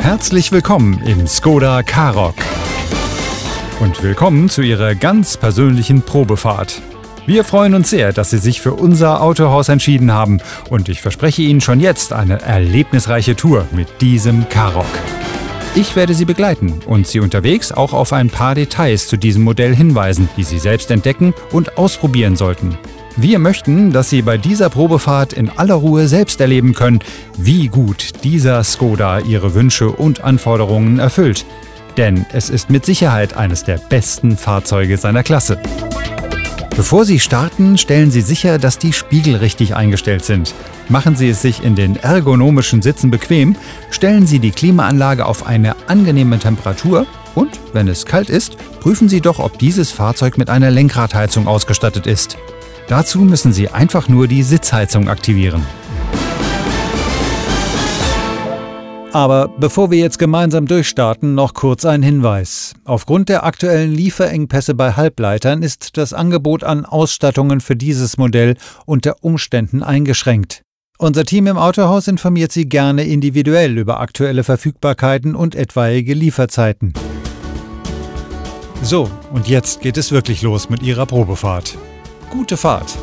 Herzlich willkommen im Skoda Karoq. Und willkommen zu Ihrer ganz persönlichen Probefahrt. Wir freuen uns sehr, dass Sie sich für unser Autohaus entschieden haben und ich verspreche Ihnen schon jetzt eine erlebnisreiche Tour mit diesem Karoq. Ich werde Sie begleiten und Sie unterwegs auch auf ein paar Details zu diesem Modell hinweisen, die Sie selbst entdecken und ausprobieren sollten. Wir möchten, dass Sie bei dieser Probefahrt in aller Ruhe selbst erleben können, wie gut dieser Skoda Ihre Wünsche und Anforderungen erfüllt. Denn es ist mit Sicherheit eines der besten Fahrzeuge seiner Klasse. Bevor Sie starten, stellen Sie sicher, dass die Spiegel richtig eingestellt sind. Machen Sie es sich in den ergonomischen Sitzen bequem, stellen Sie die Klimaanlage auf eine angenehme Temperatur und, wenn es kalt ist, prüfen Sie doch, ob dieses Fahrzeug mit einer Lenkradheizung ausgestattet ist. Dazu müssen Sie einfach nur die Sitzheizung aktivieren. Aber bevor wir jetzt gemeinsam durchstarten, noch kurz ein Hinweis. Aufgrund der aktuellen Lieferengpässe bei Halbleitern ist das Angebot an Ausstattungen für dieses Modell unter Umständen eingeschränkt. Unser Team im Autohaus informiert Sie gerne individuell über aktuelle Verfügbarkeiten und etwaige Lieferzeiten. So, und jetzt geht es wirklich los mit Ihrer Probefahrt. Gute Fahrt!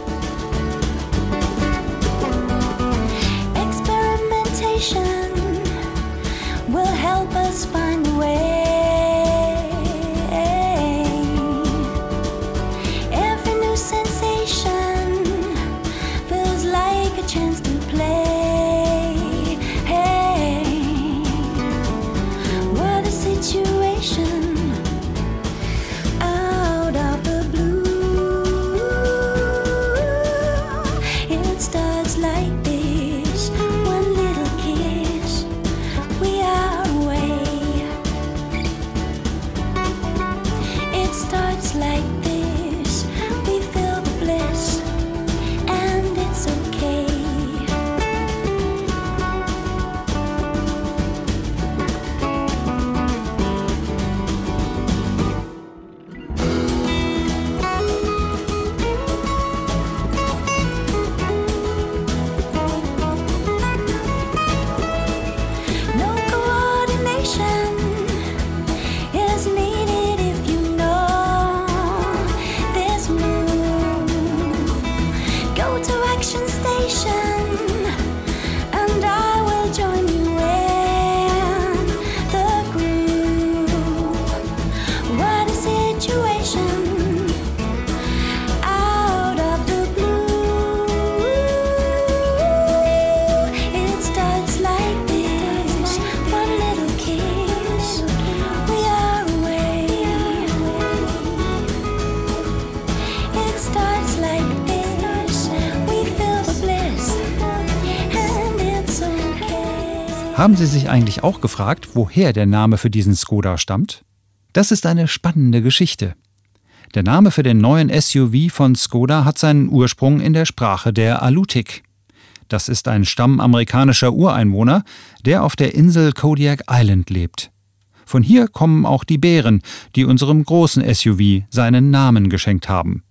Haben Sie sich eigentlich auch gefragt, woher der Name für diesen Skoda stammt? Das ist eine spannende Geschichte. Der Name für den neuen SUV von Skoda hat seinen Ursprung in der Sprache der Alutiiq. Das ist ein Stamm amerikanischer Ureinwohner, der auf der Insel Kodiak Island lebt. Von hier kommen auch die Bären, die unserem großen SUV seinen Namen geschenkt haben.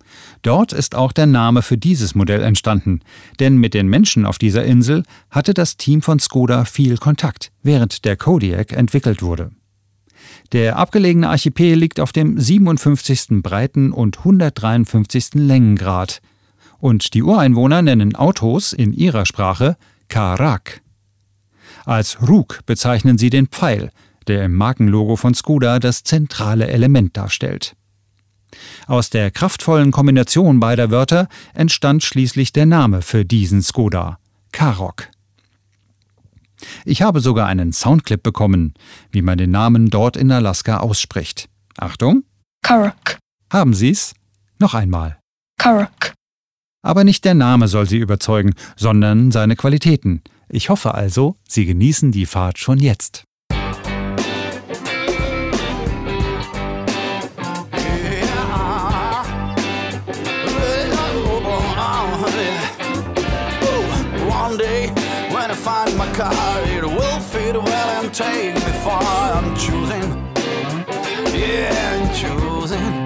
Dort ist auch der Name für dieses Modell entstanden, denn mit den Menschen auf dieser Insel hatte das Team von Skoda viel Kontakt, während der Kodiaq entwickelt wurde. Der abgelegene Archipel liegt auf dem 57. Breiten- und 153. Längengrad. Und die Ureinwohner nennen Autos in ihrer Sprache Karak. Als Rook bezeichnen sie den Pfeil, der im Markenlogo von Skoda das zentrale Element darstellt. Aus der kraftvollen Kombination beider Wörter entstand schließlich der Name für diesen Skoda, Karoq. Ich habe sogar einen Soundclip bekommen, wie man den Namen dort in Alaska ausspricht. Achtung! Karoq. Haben Sie's? Noch einmal. Karoq. Aber nicht der Name soll Sie überzeugen, sondern seine Qualitäten. Ich hoffe also, Sie genießen die Fahrt schon jetzt. Find my car, it will fit well and take me far. I'm choosing, yeah, I'm choosing.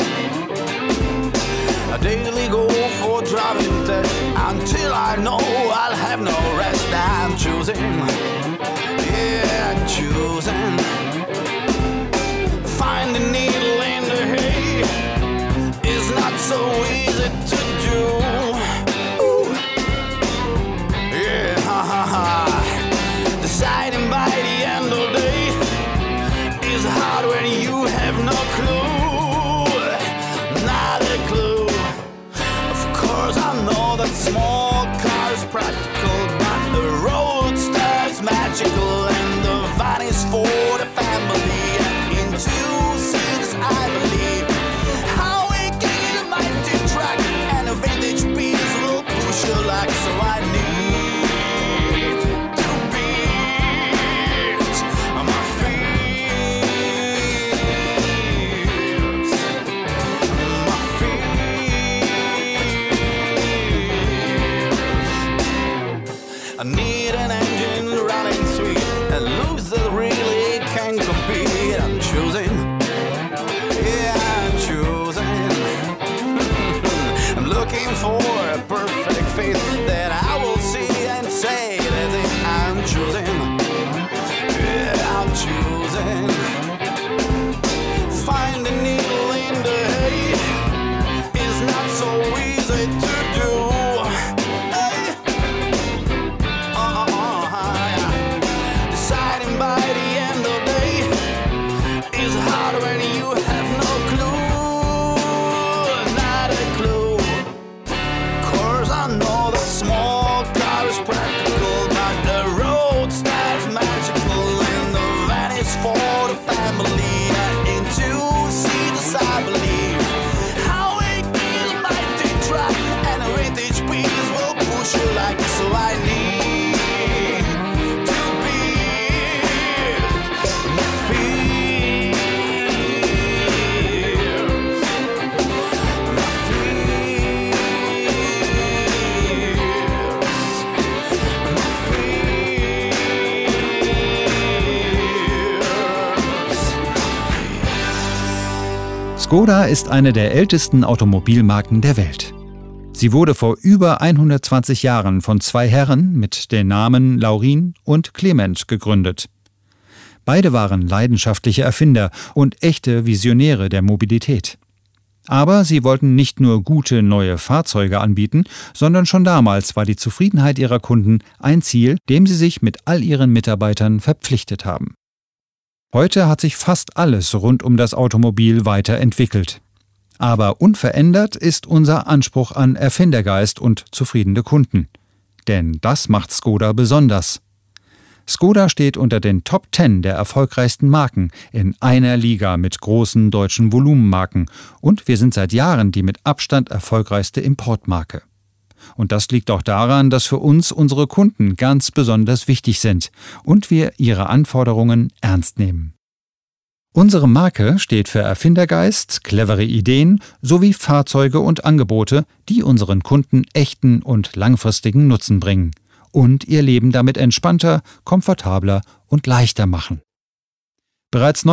I daily go for driving test until I know I'll have no rest. I'm choosing, yeah, I'm choosing. stars magical and the van is for the family. And to see this I believe. How it will mighty track and a vintage piece will push you like so I need to be Škoda ist eine der ältesten Automobilmarken der Welt. Sie wurde vor über 120 Jahren von zwei Herren mit den Namen Laurin und Klement gegründet. Beide waren leidenschaftliche Erfinder und echte Visionäre der Mobilität. Aber sie wollten nicht nur gute neue Fahrzeuge anbieten, sondern schon damals war die Zufriedenheit ihrer Kunden ein Ziel, dem sie sich mit all ihren Mitarbeitern verpflichtet haben. Heute hat sich fast alles rund um das Automobil weiterentwickelt. Aber unverändert ist unser Anspruch an Erfindergeist und zufriedene Kunden. Denn das macht Škoda besonders. Škoda steht unter den Top 10 der erfolgreichsten Marken in einer Liga mit großen deutschen Volumenmarken und wir sind seit Jahren die mit Abstand erfolgreichste Importmarke. Und das liegt auch daran, dass für uns unsere Kunden ganz besonders wichtig sind und wir ihre Anforderungen ernst nehmen. Unsere Marke steht für Erfindergeist, clevere Ideen sowie Fahrzeuge und Angebote, die unseren Kunden echten und langfristigen Nutzen bringen und ihr Leben damit entspannter, komfortabler und leichter machen. Bereits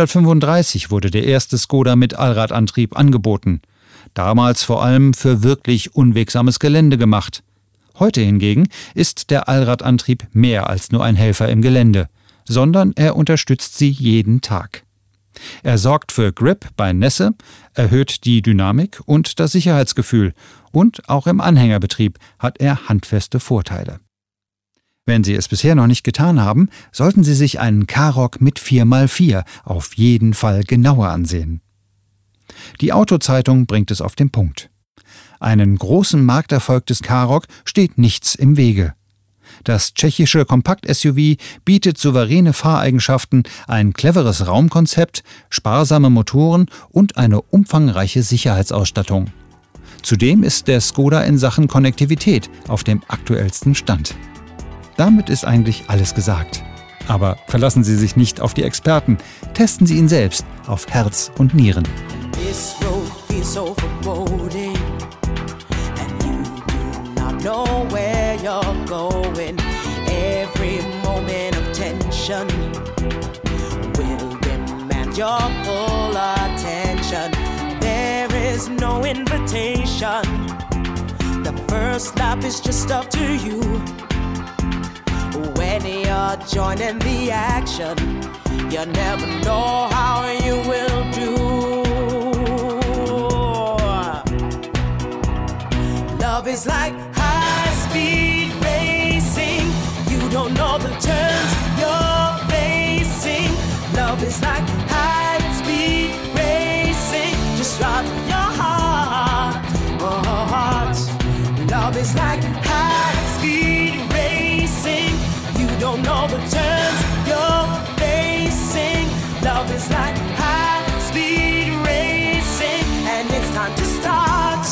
1935 wurde der erste Škoda mit Allradantrieb angeboten. Damals vor allem für wirklich unwegsames Gelände gemacht. Heute hingegen ist der Allradantrieb mehr als nur ein Helfer im Gelände, sondern er unterstützt Sie jeden Tag. Er sorgt für Grip bei Nässe, erhöht die Dynamik und das Sicherheitsgefühl und auch im Anhängerbetrieb hat er handfeste Vorteile. Wenn Sie es bisher noch nicht getan haben, sollten Sie sich einen Karoq mit 4x4 auf jeden Fall genauer ansehen. Die Autozeitung bringt es auf den Punkt. Einen großen Markterfolg des Karoq steht nichts im Wege. Das tschechische Kompakt-SUV bietet souveräne Fahreigenschaften, ein cleveres Raumkonzept, sparsame Motoren und eine umfangreiche Sicherheitsausstattung. Zudem ist der Škoda in Sachen Konnektivität auf dem aktuellsten Stand. Damit ist eigentlich alles gesagt. Aber verlassen Sie sich nicht auf die Experten, testen Sie ihn selbst auf Herz und Nieren. This road feels so foreboding, and you do not know where you're going. Every moment of tension will demand your full attention. There is no invitation. The first lap is just up to you. When you're joining the action, you never know how you will do. Love is like high-speed racing. You don't know the turns you're facing. Love is like high-speed racing. Just drop your heart. Love is like high-speed racing. You don't know the turns you're facing. Love is like high-speed racing, and it's time to start.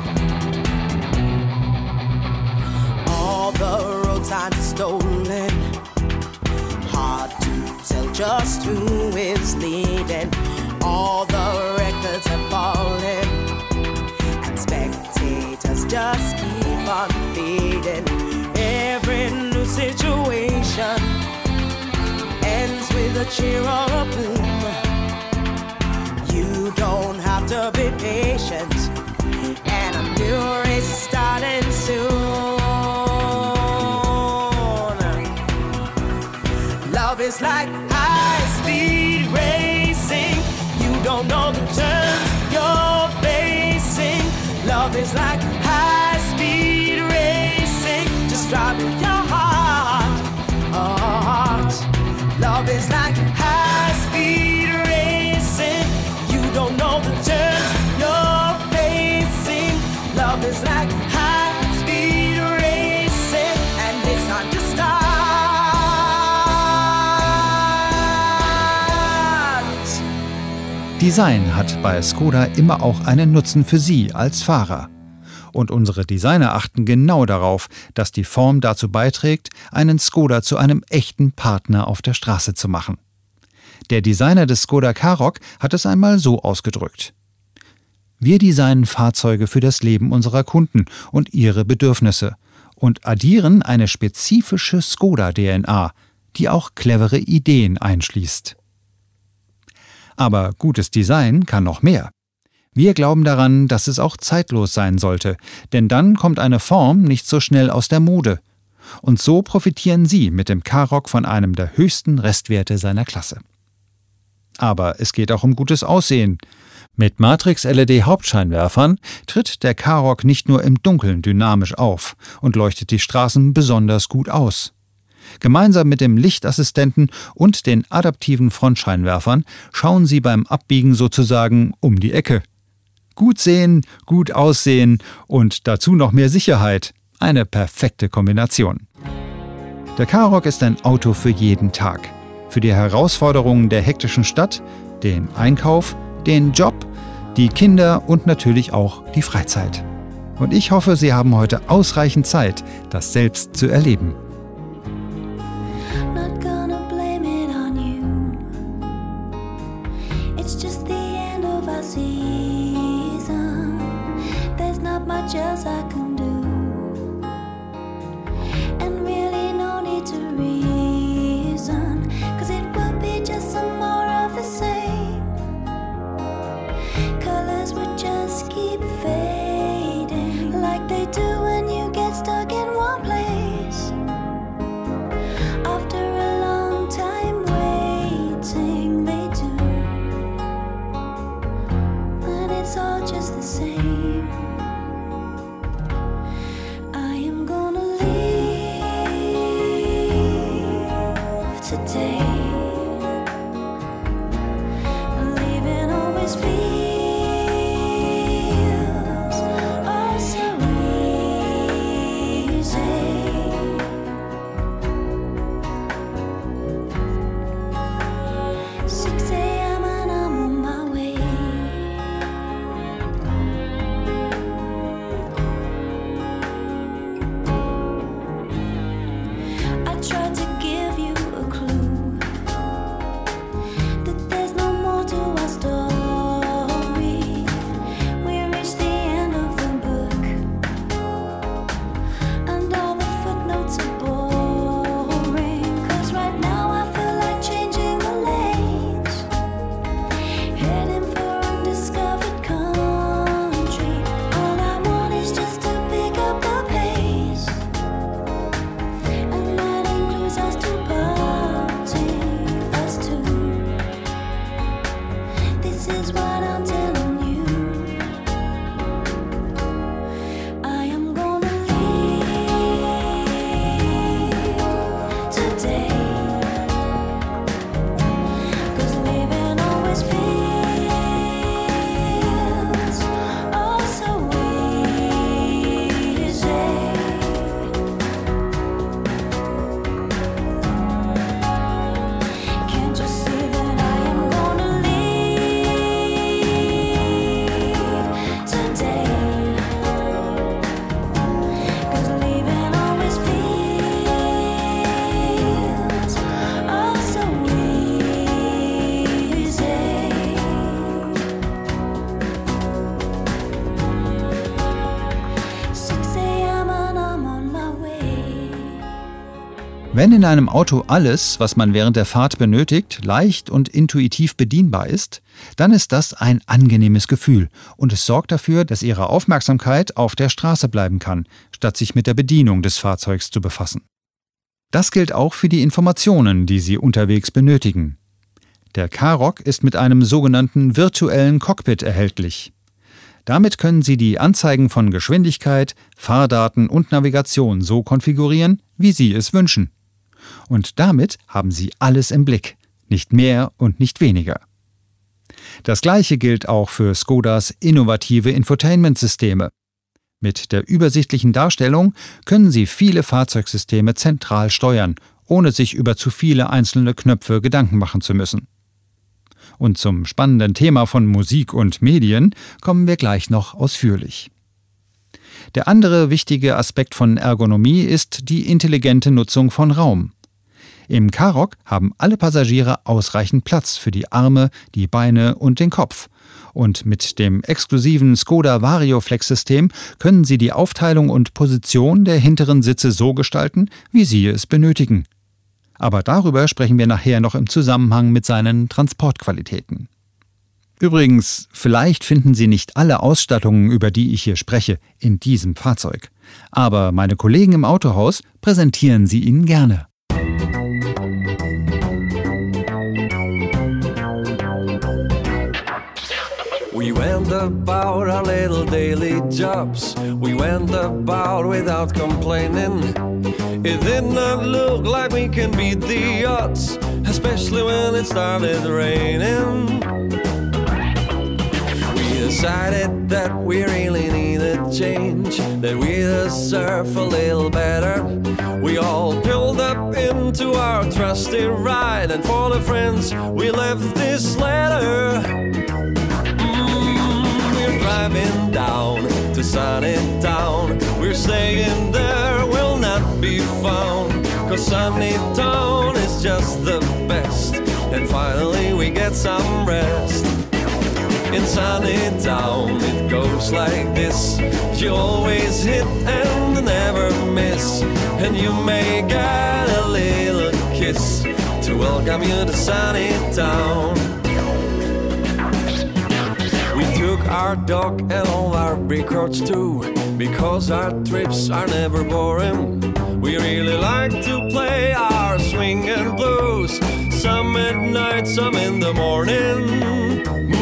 All the road signs are stolen. Hard to tell just who is leading. All the records have fallen, and spectators just keep on feeding. Every new situation ends with a cheer or a boom. You don't have to be patient, and a new race is starting soon. Love is like high-speed racing. You don't know the turns you're facing. Love is like high-speed racing. Just drive with your heart. Love is like high-speed racing. You don't know the turns you're facing. Love is like high-speed racing, and it's time to start. Design hat bei Skoda immer auch einen Nutzen für Sie als Fahrer. Und unsere Designer achten genau darauf, dass die Form dazu beiträgt, einen Skoda zu einem echten Partner auf der Straße zu machen. Der Designer des Skoda Karoq hat es einmal so ausgedrückt: Wir designen Fahrzeuge für das Leben unserer Kunden und ihre Bedürfnisse und addieren eine spezifische Skoda-DNA, die auch clevere Ideen einschließt. Aber gutes Design kann noch mehr. Wir glauben daran, dass es auch zeitlos sein sollte, denn dann kommt eine Form nicht so schnell aus der Mode. Und so profitieren Sie mit dem Karoq von einem der höchsten Restwerte seiner Klasse. Aber es geht auch um gutes Aussehen. Mit Matrix-LED-Hauptscheinwerfern tritt der Karoq nicht nur im Dunkeln dynamisch auf und leuchtet die Straßen besonders gut aus. Gemeinsam mit dem Lichtassistenten und den adaptiven Frontscheinwerfern schauen Sie beim Abbiegen sozusagen um die Ecke. Gut sehen, gut aussehen und dazu noch mehr Sicherheit. Eine perfekte Kombination. Der Karoq ist ein Auto für jeden Tag. Für die Herausforderungen der hektischen Stadt, den Einkauf, den Job, die Kinder und natürlich auch die Freizeit. Und ich hoffe, Sie haben heute ausreichend Zeit, das selbst zu erleben. Not gonna blame it on you. It's just the end of our season. There's not much else I can do. And really no need to reason, 'cause it will be just some more of the same. Colors would just keep fading, like they do when you get stuck in one place. After a long time waiting, they do. And it's all just the same. I am gonna leave today. Leaving always feels oh so easy. 6 a.m. and I'm on my way. I tried to give you a clue that there's no more to our story. We reached the end of the book, and all the footnotes are boring. 'Cause right now I feel like changing the lanes, heading for undiscovered country. All I want is just to pick up the pace, and that includes us two parting, us two. This is what I'm telling you. I am gonna leave today, 'cause leaving always feels oh so easy. Can't you see that I am gonna leave today? 'Cause leaving always feels oh so easy. 6 a.m. and I'm on my way. Wenn in einem Auto alles, was man während der Fahrt benötigt, leicht und intuitiv bedienbar ist, dann ist das ein angenehmes Gefühl und es sorgt dafür, dass Ihre Aufmerksamkeit auf der Straße bleiben kann, statt sich mit der Bedienung des Fahrzeugs zu befassen. Das gilt auch für die Informationen, die Sie unterwegs benötigen. Der Karoq ist mit einem sogenannten virtuellen Cockpit erhältlich. Damit können Sie die Anzeigen von Geschwindigkeit, Fahrdaten und Navigation so konfigurieren, wie Sie es wünschen. Und damit haben Sie alles im Blick, nicht mehr und nicht weniger. Das Gleiche gilt auch für Skodas innovative Infotainment-Systeme. Mit der übersichtlichen Darstellung können Sie viele Fahrzeugsysteme zentral steuern, ohne sich über zu viele einzelne Knöpfe Gedanken machen zu müssen. Und zum spannenden Thema von Musik und Medien kommen wir gleich noch ausführlich. Der andere wichtige Aspekt von Ergonomie ist die intelligente Nutzung von Raum. Im Karoq haben alle Passagiere ausreichend Platz für die Arme, die Beine und den Kopf. Und mit dem exklusiven Skoda Varioflex-System können Sie die Aufteilung und Position der hinteren Sitze so gestalten, wie Sie es benötigen. Aber darüber sprechen wir nachher noch im Zusammenhang mit seinen Transportqualitäten. Übrigens, vielleicht finden Sie nicht alle Ausstattungen, über die ich hier spreche, in diesem Fahrzeug. Aber meine Kollegen im Autohaus präsentieren sie Ihnen gerne. We went about our little daily jobs. We went about without complaining. It did not look like we can beat the odds, especially when it started raining. We decided that we really need a change, that we deserve a little better. We all pulled up into our trusty ride, and for the friends we left this letter. We're driving down to sunny town. We're staying there, will not be found, 'cause sunny town is just the best. And finally we get some rest. In sunny town it goes like this. You always hit and never miss, and you may get a little kiss to welcome you to sunny town. We took our dog and all our records too, because our trips are never boring. We really like to play our swing and blues, some at night, some in the morning.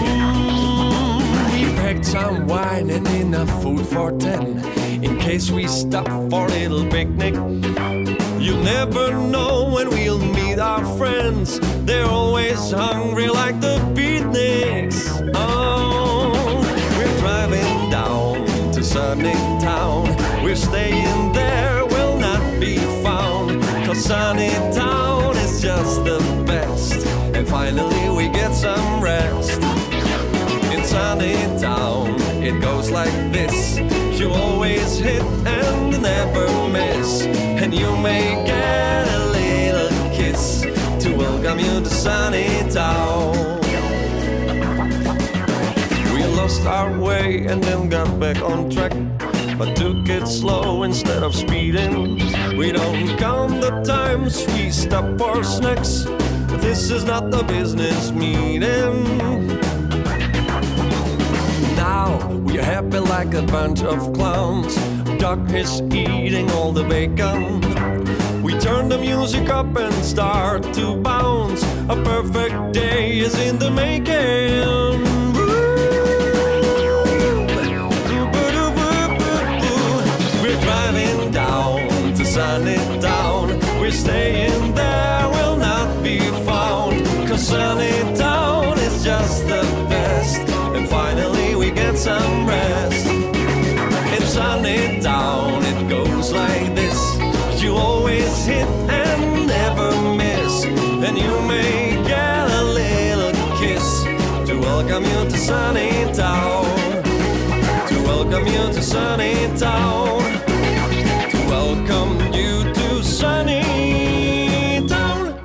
We packed some wine and enough food for 10, in case we stop for a little picnic. You never know when we'll meet our friends. They're always hungry like the beatniks. Oh, we're driving down to sunny town. We're staying there, will not be found, 'cause sunny town is just the best. And finally we get some rest. In sunny town it goes like this. You always hit and never miss, and you may get a little kiss to welcome you to sunny town. We lost our way and then got back on track, but took it slow instead of speeding. We don't count the times we stop for snacks. This is not a business meeting. Now we're happy like a bunch of clowns. Doc is eating all the bacon. We turn the music up and start to bounce. A perfect day is in the making. We're driving down to sunny town. We're staying there, will not be found, 'cause sunny town is just the best. And finally we get some rest. In sunny town it goes like this. You always hit and never miss, and you may get a little kiss to welcome you to sunny town. To welcome you to sunny town. To welcome you to sunny town.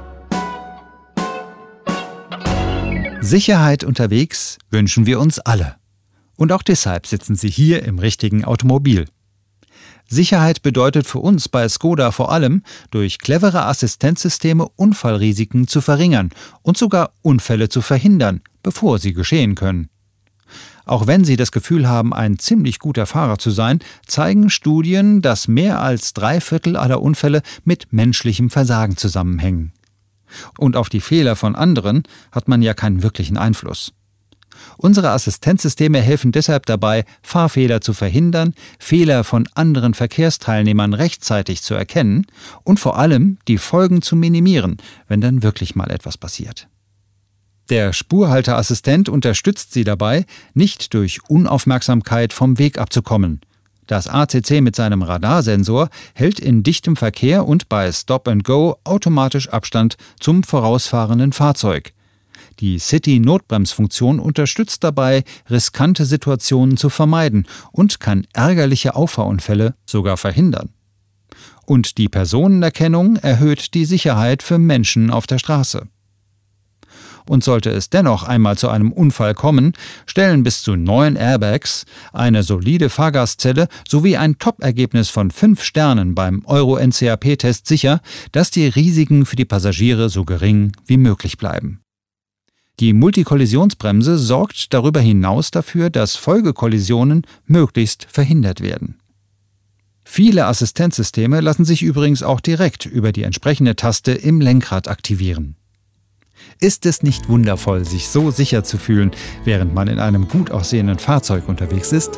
Sicherheit unterwegs wünschen wir uns alle. Und auch deshalb sitzen Sie hier im richtigen Automobil. Sicherheit bedeutet für uns bei Skoda vor allem, durch clevere Assistenzsysteme Unfallrisiken zu verringern und sogar Unfälle zu verhindern, bevor sie geschehen können. Auch wenn Sie das Gefühl haben, ein ziemlich guter Fahrer zu sein, zeigen Studien, dass mehr als 3/4 aller Unfälle mit menschlichem Versagen zusammenhängen. Und auf die Fehler von anderen hat man ja keinen wirklichen Einfluss. Unsere Assistenzsysteme helfen deshalb dabei, Fahrfehler zu verhindern, Fehler von anderen Verkehrsteilnehmern rechtzeitig zu erkennen und vor allem die Folgen zu minimieren, wenn dann wirklich mal etwas passiert. Der Spurhalteassistent unterstützt Sie dabei, nicht durch Unaufmerksamkeit vom Weg abzukommen. Das ACC mit seinem Radarsensor hält in dichtem Verkehr und bei Stop and Go automatisch Abstand zum vorausfahrenden Fahrzeug. Die City-Notbremsfunktion unterstützt dabei, riskante Situationen zu vermeiden und kann ärgerliche Auffahrunfälle sogar verhindern. Und die Personenerkennung erhöht die Sicherheit für Menschen auf der Straße. Und sollte es dennoch einmal zu einem Unfall kommen, stellen bis zu 9 Airbags, eine solide Fahrgastzelle sowie ein Top-Ergebnis von 5 Sternen beim Euro-NCAP-Test sicher, dass die Risiken für die Passagiere so gering wie möglich bleiben. Die Multikollisionsbremse sorgt darüber hinaus dafür, dass Folgekollisionen möglichst verhindert werden. Viele Assistenzsysteme lassen sich übrigens auch direkt über die entsprechende Taste im Lenkrad aktivieren. Ist es nicht wundervoll, sich so sicher zu fühlen, während man in einem gut aussehenden Fahrzeug unterwegs ist?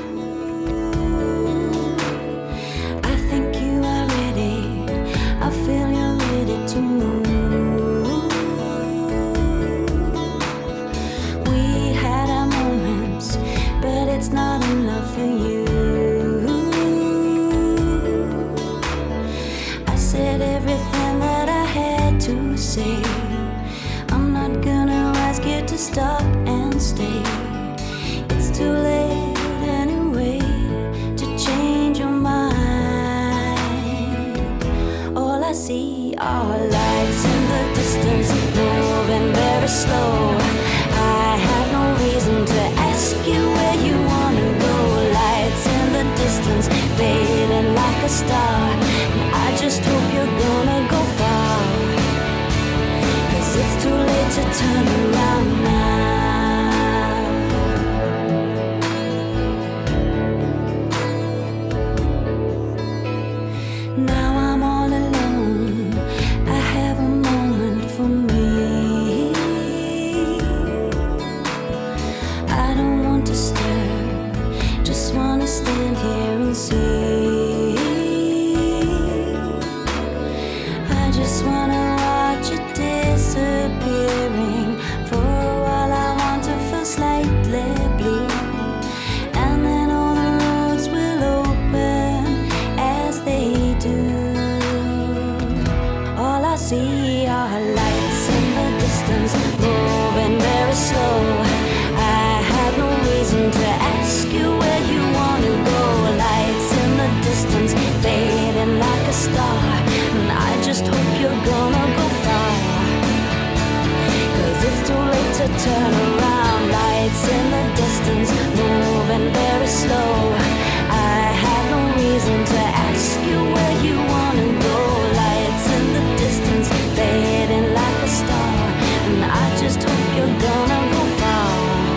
I think you are ready. I feel you're ready to move. We had our moments, but it's not enough for you. I said everything that I had to say. I'm not gonna ask you to stop and stay. It's too late anyway to change your mind. All I see are lights in the distance, moving very slow. I have no reason to ask you where you wanna go. Lights in the distance, fading like a star. And I just hope you're gonna go far. It's too late to turn around now. Now I'm all alone. I have a moment for me. I don't want to stir, just want to stand here and see. I just want to watch it disappearing. For a while I want to feel slightly blue, and then all the roads will open as they do. All I see are lights in the distance, moving very slow. I have no reason to ask you where you want to go. Lights in the distance, fading like a star. And I just hope you're gonna go far. It's too late to turn around. Lights in the distance, moving very slow. I have no reason to ask you where you wanna go. Lights in the distance, fading like a star. And I just hope you're gonna go far.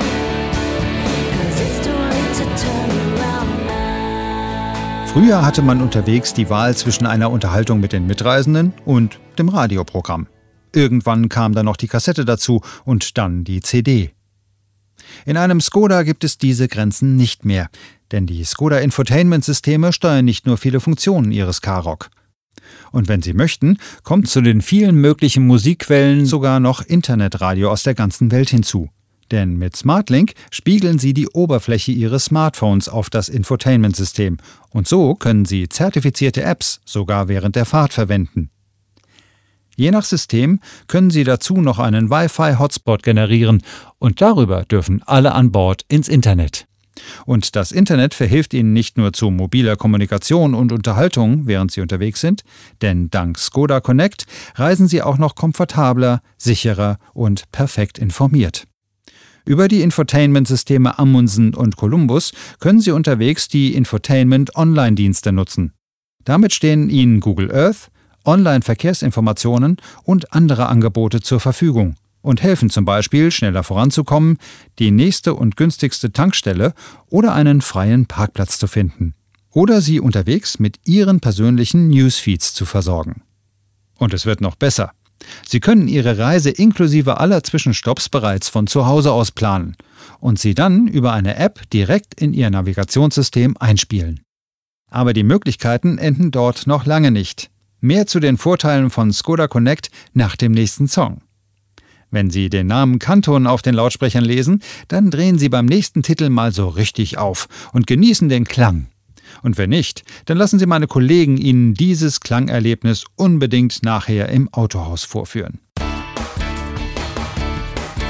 'Cause it's too late to turn around now. Früher hatte man unterwegs die Wahl zwischen einer Unterhaltung mit den Mitreisenden und dem Radioprogramm. Irgendwann kam dann noch die Kassette dazu und dann die CD. In einem Skoda gibt es diese Grenzen nicht mehr, denn die Skoda Infotainment-Systeme steuern nicht nur viele Funktionen ihres Karoq. Und wenn sie möchten, kommt zu den vielen möglichen Musikquellen sogar noch Internetradio aus der ganzen Welt hinzu. Denn mit SmartLink spiegeln sie die Oberfläche ihres Smartphones auf das Infotainment-System und so können sie zertifizierte Apps sogar während der Fahrt verwenden. Je nach System können Sie dazu noch einen Wi-Fi-Hotspot generieren und darüber dürfen alle an Bord ins Internet. Und das Internet verhilft Ihnen nicht nur zu mobiler Kommunikation und Unterhaltung, während Sie unterwegs sind, denn dank Skoda Connect reisen Sie auch noch komfortabler, sicherer und perfekt informiert. Über die Infotainment-Systeme Amundsen und Columbus können Sie unterwegs die Infotainment-Online-Dienste nutzen. Damit stehen Ihnen Google Earth, Online-Verkehrsinformationen und andere Angebote zur Verfügung und helfen zum Beispiel, schneller voranzukommen, die nächste und günstigste Tankstelle oder einen freien Parkplatz zu finden. Oder Sie unterwegs mit Ihren persönlichen Newsfeeds zu versorgen. Und es wird noch besser. Sie können Ihre Reise inklusive aller Zwischenstopps bereits von zu Hause aus planen und sie dann über eine App direkt in Ihr Navigationssystem einspielen. Aber die Möglichkeiten enden dort noch lange nicht. Mehr zu den Vorteilen von Skoda Connect nach dem nächsten Song. Wenn Sie den Namen Kanton auf den Lautsprechern lesen, dann drehen Sie beim nächsten Titel mal so richtig auf und genießen den Klang. Und wenn nicht, dann lassen Sie meine Kollegen Ihnen dieses Klangerlebnis unbedingt nachher im Autohaus vorführen.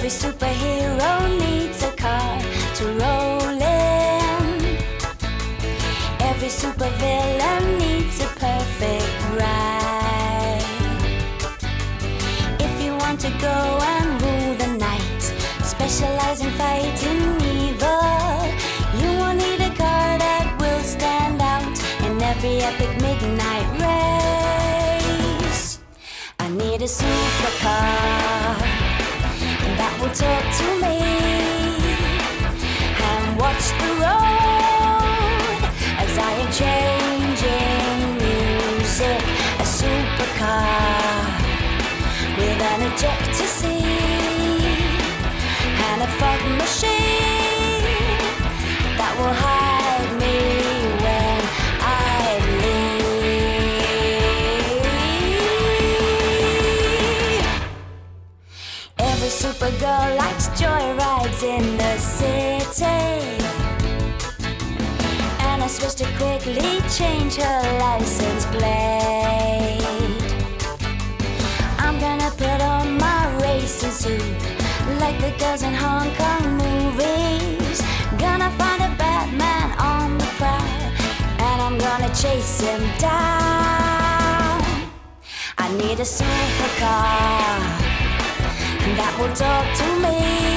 Every superhero needs a car to roll in. Every supervillain needs a perfect ride. If you want to go and rule the night, specialize in fighting evil, you will need a car that will stand out in every epic midnight race. I need a supercar that will talk to me and watch the road as I am changing music. A supercar with an ejector seat and a fog machine that will hide me when I leave. Every supergirl likes joyrides in the city, and I switched to quickly change her license plate. I'm gonna put on my racing suit like the girls in Hong Kong movies. Gonna find a Batman on the prowl, and I'm gonna chase him down. I need a supercar that will talk to me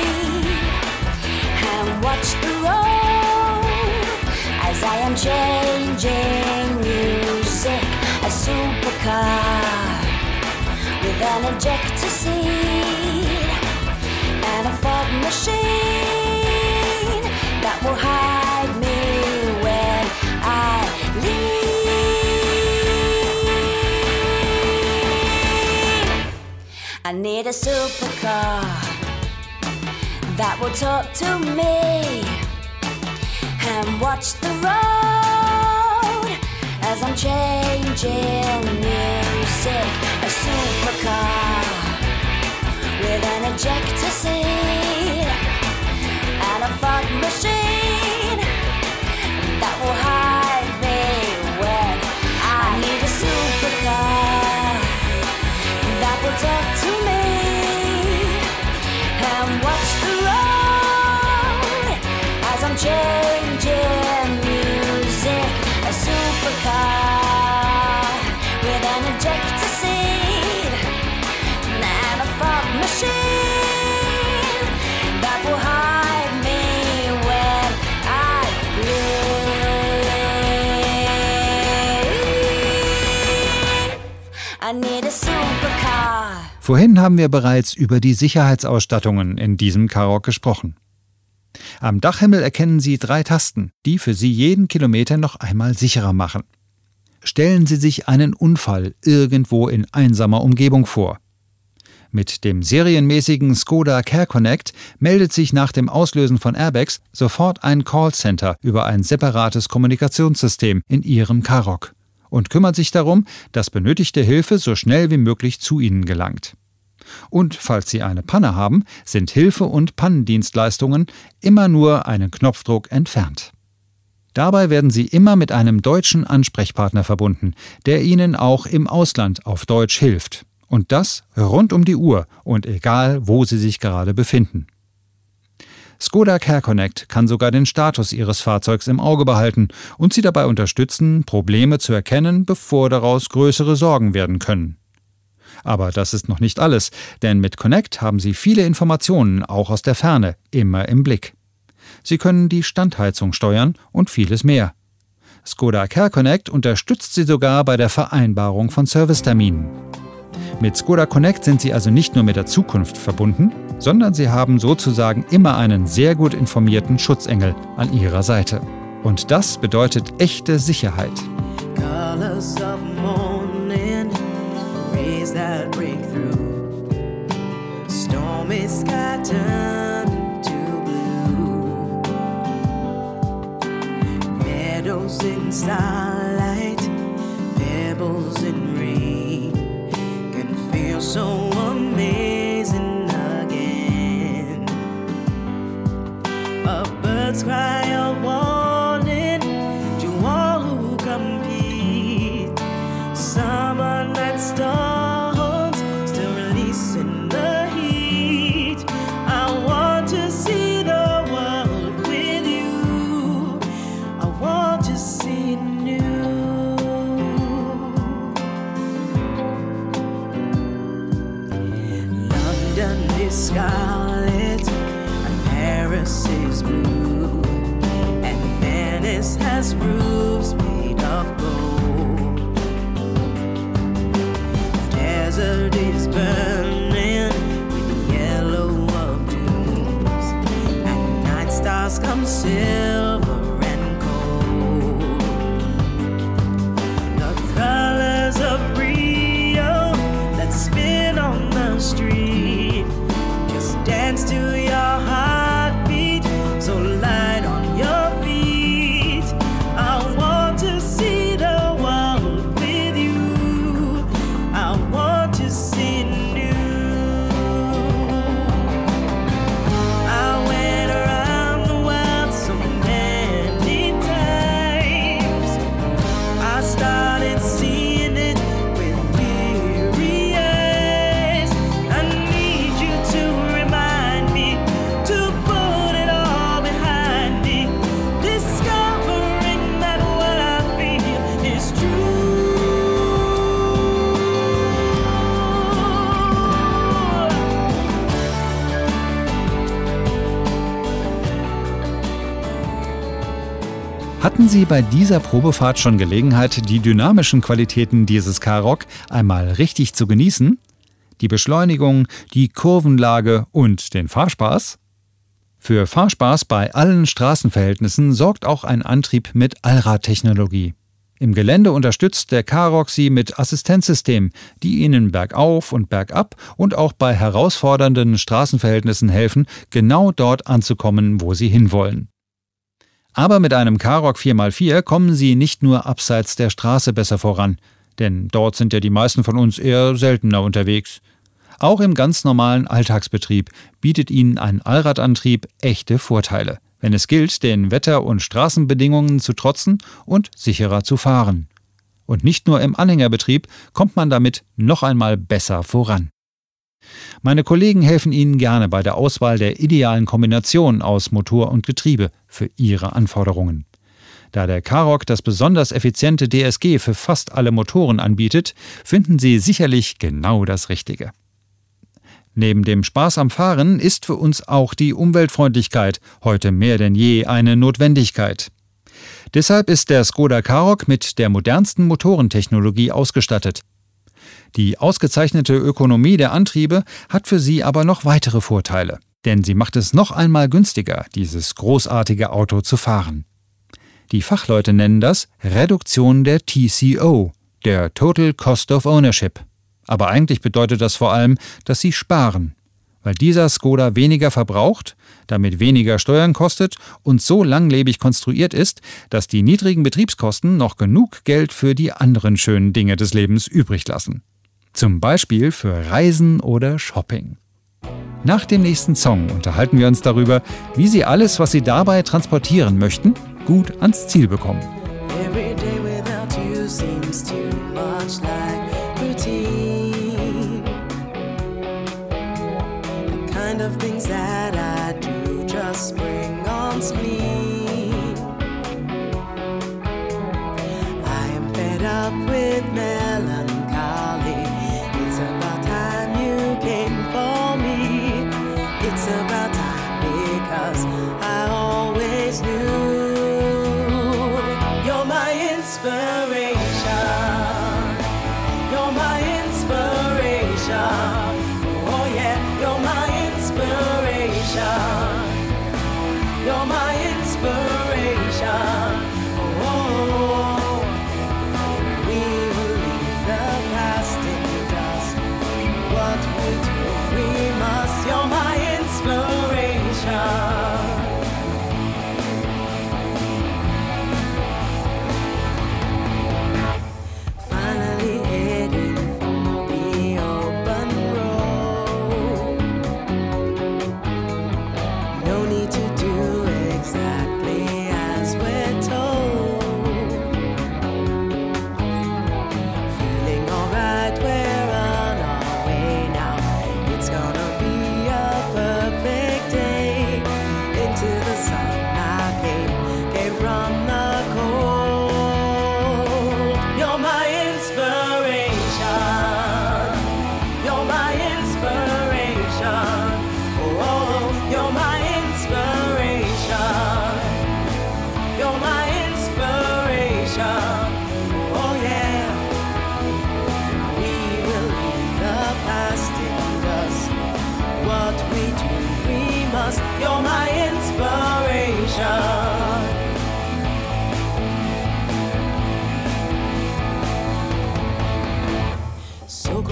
and watch the road as I am changing music. A supercar with an ejector seat and a fog machine that will hide me when I leave. I need a supercar that will talk to me and watch the road as I'm changing music. A supercar with an ejector seat and a fog machine that will hide me when I need a supercar that will talk to me and watch the road as I'm changing music. A supercar with an ejector seat and a fog machine that will hide me when I leave. I need a supercar. Vorhin haben wir bereits über die Sicherheitsausstattungen in diesem Karoq gesprochen. Am Dachhimmel erkennen Sie 3 Tasten, die für Sie jeden Kilometer noch einmal sicherer machen. Stellen Sie sich einen Unfall irgendwo in einsamer Umgebung vor. Mit dem serienmäßigen Skoda Care Connect meldet sich nach dem Auslösen von Airbags sofort ein Callcenter über ein separates Kommunikationssystem in Ihrem Karoq und kümmert sich darum, dass benötigte Hilfe so schnell wie möglich zu Ihnen gelangt. Und falls Sie eine Panne haben, sind Hilfe- und Pannendienstleistungen immer nur einen Knopfdruck entfernt. Dabei werden Sie immer mit einem deutschen Ansprechpartner verbunden, der Ihnen auch im Ausland auf Deutsch hilft. Und das rund um die Uhr und egal, wo Sie sich gerade befinden. Skoda Care Connect kann sogar den Status Ihres Fahrzeugs im Auge behalten und Sie dabei unterstützen, Probleme zu erkennen, bevor daraus größere Sorgen werden können. Aber das ist noch nicht alles, denn mit Connect haben Sie viele Informationen, auch aus der Ferne, immer im Blick. Sie können die Standheizung steuern und vieles mehr. Skoda Care Connect unterstützt Sie sogar bei der Vereinbarung von Serviceterminen. Mit Skoda Connect sind Sie also nicht nur mit der Zukunft verbunden, sondern Sie haben sozusagen immer einen sehr gut informierten Schutzengel an Ihrer Seite. Und das bedeutet echte Sicherheit. Colors of morning, rays that break through. Stormy sky turn to blue. Meadows in starlight, pebbles in rain, can feel so amazing again. A bird's cry of warning to all who compete. Summer night storms still releasing the heat. I is blue, and Venice has roofs made of gold. The desert is burning with the yellow of dreams, and night stars come silver and cold. The colors of Rio that spin on the street just dance to your heartbeat, so light on your feet. I want to see the world with you. I want to see new. I went around the world so many times. I started seeing it with weary eyes. I need you to remind me to put it all behind me, discovering that what I feel is true. Hatten Sie bei dieser Probefahrt schon Gelegenheit, die dynamischen Qualitäten dieses Karoq einmal richtig zu genießen? Die Beschleunigung, die Kurvenlage und den Fahrspaß? Für Fahrspaß bei allen Straßenverhältnissen sorgt auch ein Antrieb mit Allradtechnologie. Im Gelände unterstützt der Karoq Sie mit Assistenzsystemen, die Ihnen bergauf und bergab und auch bei herausfordernden Straßenverhältnissen helfen, genau dort anzukommen, wo Sie hinwollen. Aber mit einem Karoq 4x4 kommen Sie nicht nur abseits der Straße besser voran, denn dort sind ja die meisten von uns eher seltener unterwegs. Auch im ganz normalen Alltagsbetrieb bietet Ihnen ein Allradantrieb echte Vorteile, wenn es gilt, den Wetter- und Straßenbedingungen zu trotzen und sicherer zu fahren. Und nicht nur im Anhängerbetrieb kommt man damit noch einmal besser voran. Meine Kollegen helfen Ihnen gerne bei der Auswahl der idealen Kombination aus Motor und Getriebe für Ihre Anforderungen. Da der Karoq das besonders effiziente DSG für fast alle Motoren anbietet, finden Sie sicherlich genau das Richtige. Neben dem Spaß am Fahren ist für uns auch die Umweltfreundlichkeit heute mehr denn je eine Notwendigkeit. Deshalb ist der Skoda Karoq mit der modernsten Motorentechnologie ausgestattet. Die ausgezeichnete Ökonomie der Antriebe hat für Sie aber noch weitere Vorteile, denn sie macht es noch einmal günstiger, dieses großartige Auto zu fahren. Die Fachleute nennen das Reduktion der TCO, der Total Cost of Ownership. Aber eigentlich bedeutet das vor allem, dass Sie sparen, weil dieser Skoda weniger verbraucht, damit weniger Steuern kostet und so langlebig konstruiert ist, dass die niedrigen Betriebskosten noch genug Geld für die anderen schönen Dinge des Lebens übrig lassen. Zum Beispiel für Reisen oder Shopping. Nach dem nächsten Song unterhalten wir uns darüber, wie Sie alles, was Sie dabei transportieren möchten, gut ans Ziel bekommen. Every day without you seems too much like routine. The kind of things that I do just bring on spleen. I am fed up with melancholy. It's about time you came for me. It's about time because I always knew you're my inspiration. You're my inspiration. Oh yeah, you're my inspiration. You're my inspiration. Oh, we will leave the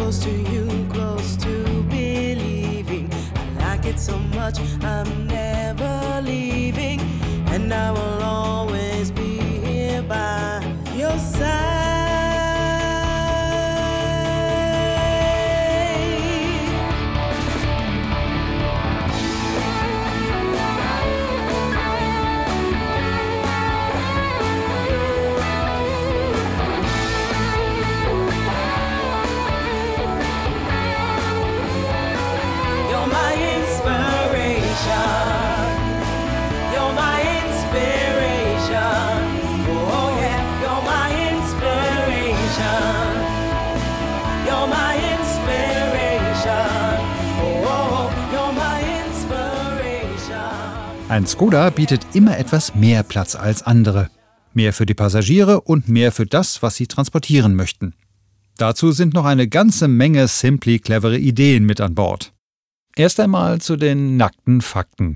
close to you, close to believing. I like it so much, I'm never leaving, and I will always be here by your side. You're my inspiration. You're my inspiration. Oh yeah, you're my inspiration. You're my inspiration. Oh, you're my inspiration. Ein Skoda bietet immer etwas mehr Platz als andere. Mehr für die Passagiere und mehr für das, was sie transportieren möchten. Dazu sind noch eine ganze Menge simply clevere Ideen mit an Bord. Erst einmal zu den nackten Fakten.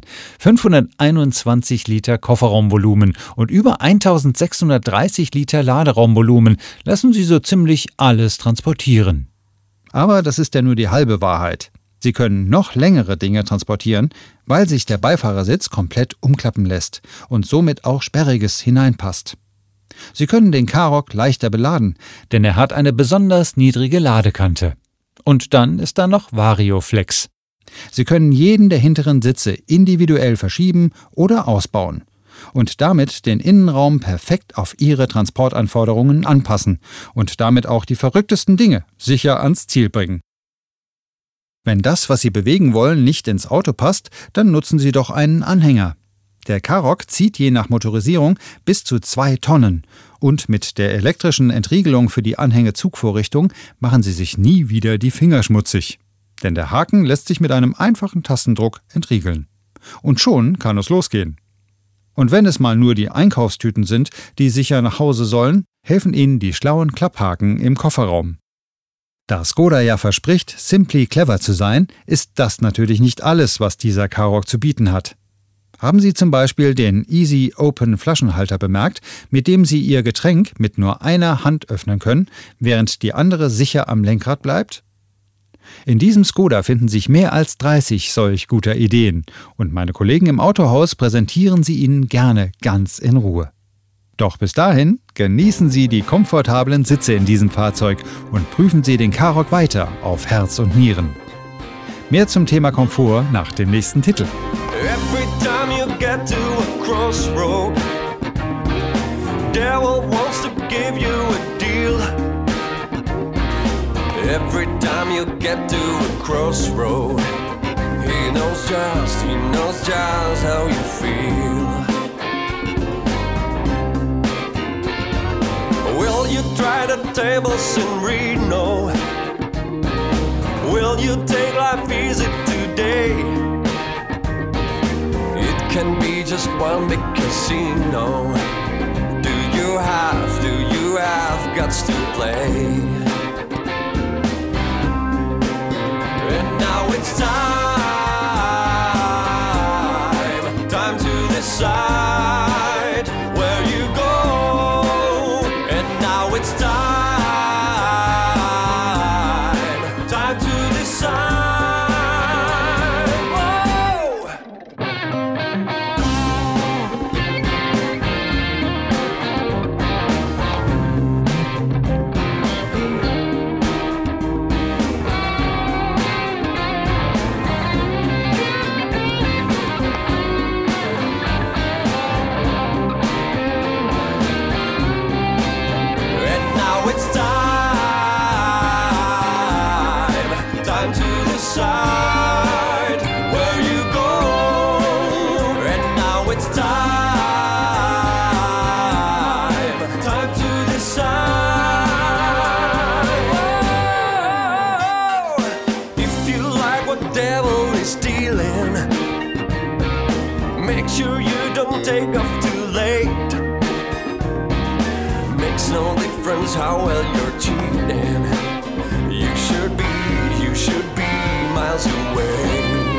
521 Liter Kofferraumvolumen und über 1630 Liter Laderaumvolumen lassen Sie so ziemlich alles transportieren. Aber das ist ja nur die halbe Wahrheit. Sie können noch längere Dinge transportieren, weil sich der Beifahrersitz komplett umklappen lässt und somit auch Sperriges hineinpasst. Sie können den Karoq leichter beladen, denn er hat eine besonders niedrige Ladekante. Und dann ist da noch Varioflex. Sie können jeden der hinteren Sitze individuell verschieben oder ausbauen und damit den Innenraum perfekt auf Ihre Transportanforderungen anpassen und damit auch die verrücktesten Dinge sicher ans Ziel bringen. Wenn das, was Sie bewegen wollen, nicht ins Auto passt, dann nutzen Sie doch einen Anhänger. Der Karoq zieht je nach Motorisierung bis zu 2 Tonnen und mit der elektrischen Entriegelung für die Anhängezugvorrichtung machen Sie sich nie wieder die Finger schmutzig. Denn der Haken lässt sich mit einem einfachen Tastendruck entriegeln. Und schon kann es losgehen. Und wenn es mal nur die Einkaufstüten sind, die sicher nach Hause sollen, helfen Ihnen die schlauen Klapphaken im Kofferraum. Da Skoda ja verspricht, simply clever zu sein, ist das natürlich nicht alles, was dieser Karoq zu bieten hat. Haben Sie zum Beispiel den Easy Open Flaschenhalter bemerkt, mit dem Sie Ihr Getränk mit nur einer Hand öffnen können, während die andere sicher am Lenkrad bleibt? In diesem Skoda finden sich mehr als 30 solch guter Ideen und meine Kollegen im Autohaus präsentieren sie Ihnen gerne ganz in Ruhe. Doch bis dahin genießen Sie die komfortablen Sitze in diesem Fahrzeug und prüfen Sie den Karoq weiter auf Herz und Nieren. Mehr zum Thema Komfort nach dem nächsten Titel. Every time you get to a crossroad, devil wants to give you a deal. Every time you get to a crossroad, he knows just how you feel. Will you try the tables in Reno? Will you take life easy today? It can be just one big casino. Do you have guts to play? And now it's time to decide where you go. And now it's time to decide. Whoa! And now it's time to decide where you go. And now it's time to decide. Whoa. If you like what devil is stealing, make sure you don't take off too late. Makes no difference how well you're cheating. You should be miles away.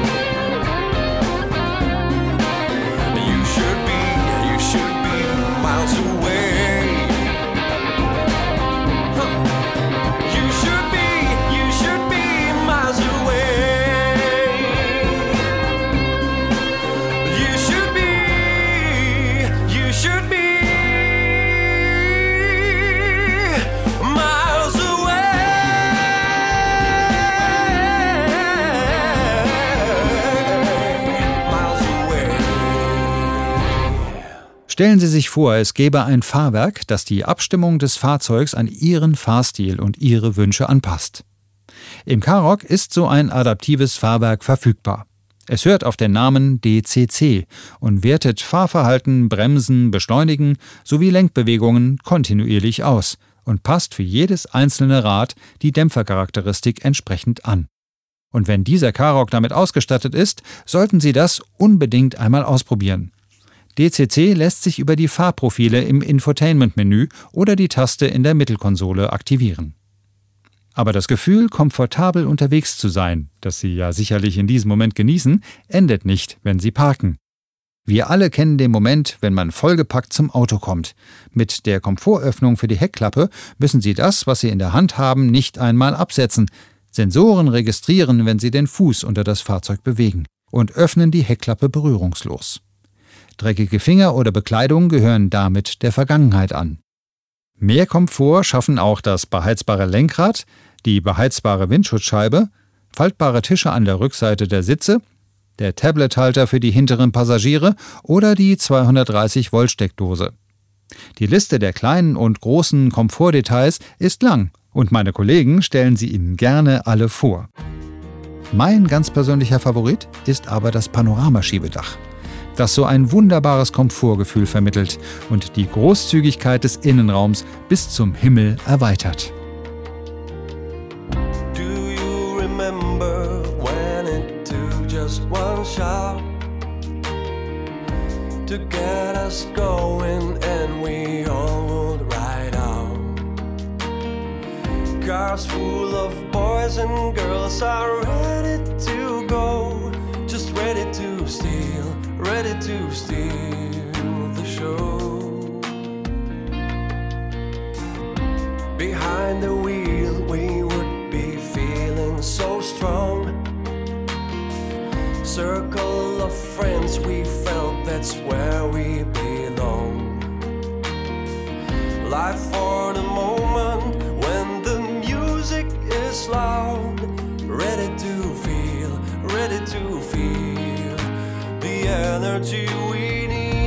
You should be miles away. Huh. You should be Stellen Sie sich vor, es gäbe ein Fahrwerk, das die Abstimmung des Fahrzeugs an Ihren Fahrstil und Ihre Wünsche anpasst. Im Karoq ist so ein adaptives Fahrwerk verfügbar. Es hört auf den Namen DCC und wertet Fahrverhalten, Bremsen, Beschleunigen sowie Lenkbewegungen kontinuierlich aus und passt für jedes einzelne Rad die Dämpfercharakteristik entsprechend an. Und wenn dieser Karoq damit ausgestattet ist, sollten Sie das unbedingt einmal ausprobieren. DCC lässt sich über die Fahrprofile im Infotainment-Menü oder die Taste in der Mittelkonsole aktivieren. Aber das Gefühl, komfortabel unterwegs zu sein, das Sie ja sicherlich in diesem Moment genießen, endet nicht, wenn Sie parken. Wir alle kennen den Moment, wenn man vollgepackt zum Auto kommt. Mit der Komfortöffnung für die Heckklappe müssen Sie das, was Sie in der Hand haben, nicht einmal absetzen. Sensoren registrieren, wenn Sie den Fuß unter das Fahrzeug bewegen und öffnen die Heckklappe berührungslos. Dreckige Finger oder Bekleidung gehören damit der Vergangenheit an. Mehr Komfort schaffen auch das beheizbare Lenkrad, die beheizbare Windschutzscheibe, faltbare Tische an der Rückseite der Sitze, der Tablethalter für die hinteren Passagiere oder die 230-Volt-Steckdose. Die Liste der kleinen und großen Komfortdetails ist lang und meine Kollegen stellen sie Ihnen gerne alle vor. Mein ganz persönlicher Favorit ist aber das Panoramaschiebedach, das so ein wunderbares Komfortgefühl vermittelt und die Großzügigkeit des Innenraums bis zum Himmel erweitert. Do you remember when it took just one shot to get us going and we all would ride out? Cars full of boys and girls are ready to go, just ready to steal the show. Behind the wheel we would be feeling so strong. Circle of friends we felt that's where we belong. Life for the moment when the music is loud. Ready to feel the energy we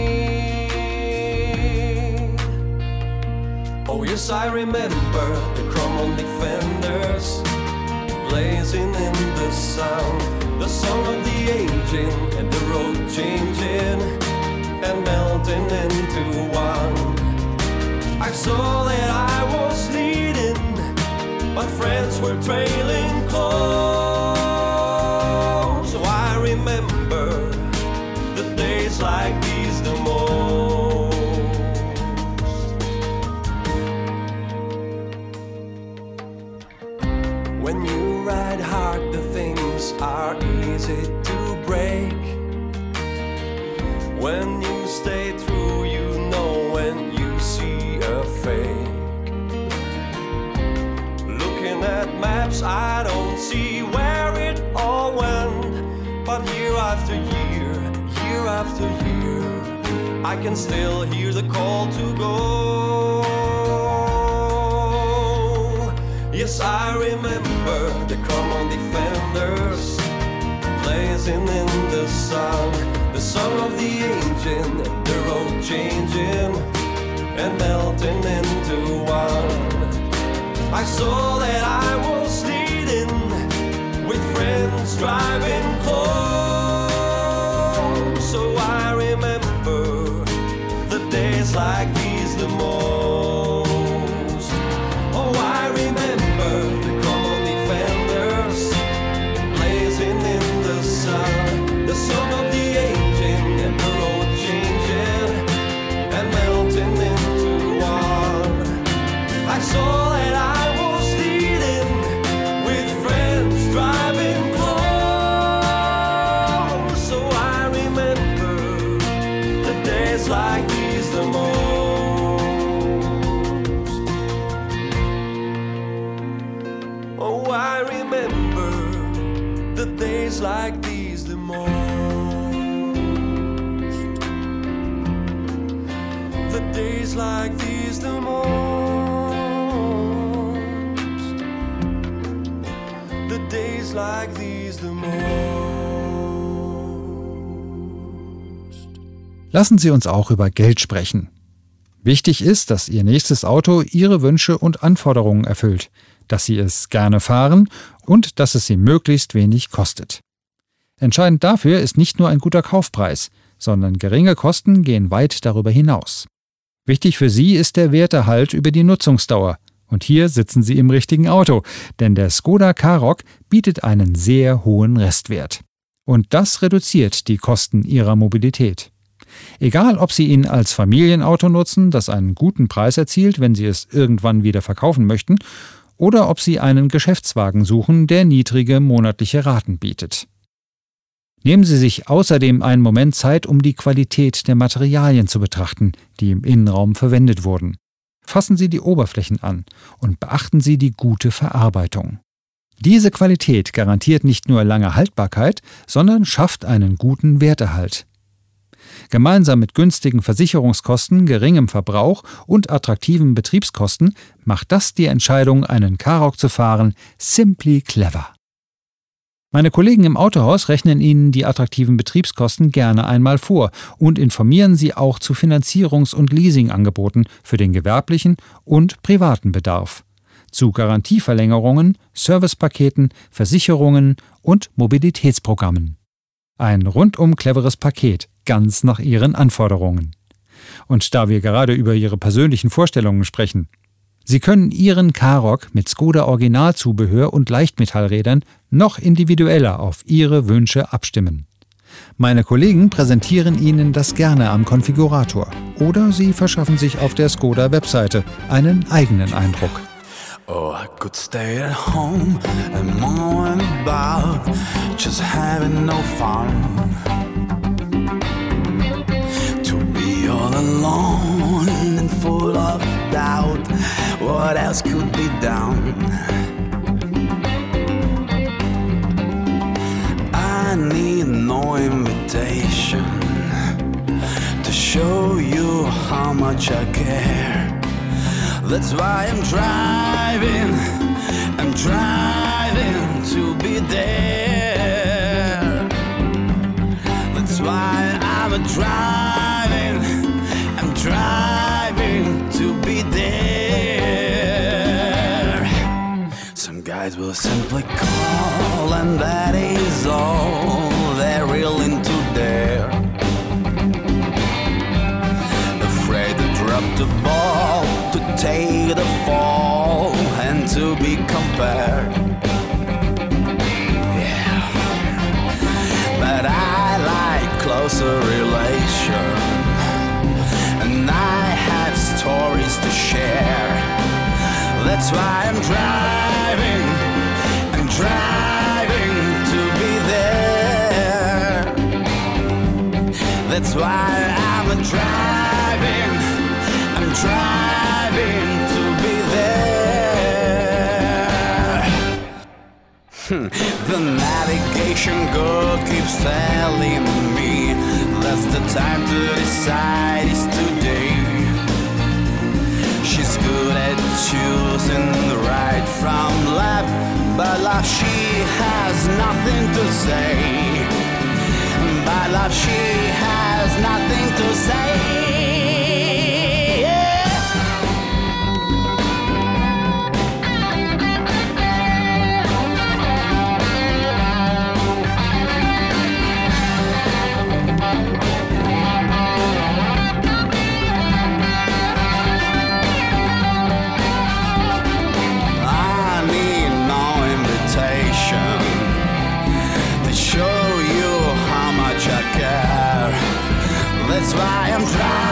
need. Oh yes, I remember the chrome on defenders blazing in the sun, the song of the aging and the road changing and melting into one. I saw that I was leading, but friends were trailing close. So I remember the days like these the most. When you ride hard, the things are easy to break. When you stay true, you know when you see a fake. Looking at maps, I don't see where it all went. But year after year, year after year, I can still hear the call to go. Yes, I remember the common defenders blazing in the sun, the song of the engine, the road changing and melting into one. I saw that I was leading with friends driving close. So I remember the days like these the most. Oh, I remember the common defenders blazing in the sun, the song of the aging and the road changing and melting into one. I saw that I was leading with friends driving close. So I remember the days like these the most. Oh, I remember the days like these the most. The days like these the most. The days like these the most. Lassen Sie uns auch über Geld sprechen. Wichtig ist, dass Ihr nächstes Auto Ihre Wünsche und Anforderungen erfüllt, dass Sie es gerne fahren und dass es Sie möglichst wenig kostet. Entscheidend dafür ist nicht nur ein guter Kaufpreis, sondern geringe Kosten gehen weit darüber hinaus. Wichtig für Sie ist der Werterhalt über die Nutzungsdauer. Und hier sitzen Sie im richtigen Auto, denn der Skoda Karoq bietet einen sehr hohen Restwert. Und das reduziert die Kosten Ihrer Mobilität. Egal, ob Sie ihn als Familienauto nutzen, das einen guten Preis erzielt, wenn Sie es irgendwann wieder verkaufen möchten, oder ob Sie einen Geschäftswagen suchen, der niedrige monatliche Raten bietet. Nehmen Sie sich außerdem einen Moment Zeit, um die Qualität der Materialien zu betrachten, die im Innenraum verwendet wurden. Fassen Sie die Oberflächen an und beachten Sie die gute Verarbeitung. Diese Qualität garantiert nicht nur lange Haltbarkeit, sondern schafft einen guten Werterhalt. Gemeinsam mit günstigen Versicherungskosten, geringem Verbrauch und attraktiven Betriebskosten macht das die Entscheidung, einen Karoq zu fahren, simply clever. Meine Kollegen im Autohaus rechnen Ihnen die attraktiven Betriebskosten gerne einmal vor und informieren Sie auch zu Finanzierungs- und Leasingangeboten für den gewerblichen und privaten Bedarf, zu Garantieverlängerungen, Servicepaketen, Versicherungen und Mobilitätsprogrammen. Ein rundum cleveres Paket, ganz nach Ihren Anforderungen. Und da wir gerade über Ihre persönlichen Vorstellungen sprechen, Sie können Ihren Karoq mit Skoda Originalzubehör und Leichtmetallrädern noch individueller auf Ihre Wünsche abstimmen. Meine Kollegen präsentieren Ihnen das gerne am Konfigurator oder Sie verschaffen sich auf der Skoda-Webseite einen eigenen Eindruck. Oh, I could stay at home and moan about just having no fun. To be all alone and full of doubt, what else could be done? I need no invitation to show you how much I care. That's why I'm driving to be there. That's why I'm driving to be there. Some guys will simply call and that is all they're willing to dare. Afraid to drop the ball, to take the fall and to be compared. Yeah, but I like closer relation, and I have stories to share. That's why I'm driving to be there. That's why I'm driving to be there. The navigation girl keeps telling me that's the time to decide is today. She's good at choosing the right from left, but love she has nothing to say. But love she has nothing to say. That's why I'm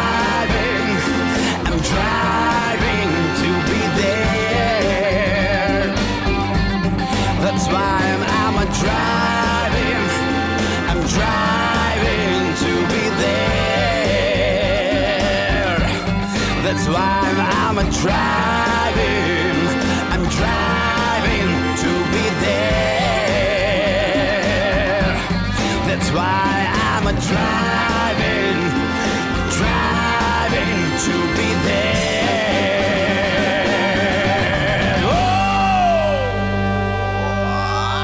driving to be there. That's why I'm driving to be there. That's why I'm driving to be there. That's why I'm driving to be there. Oh!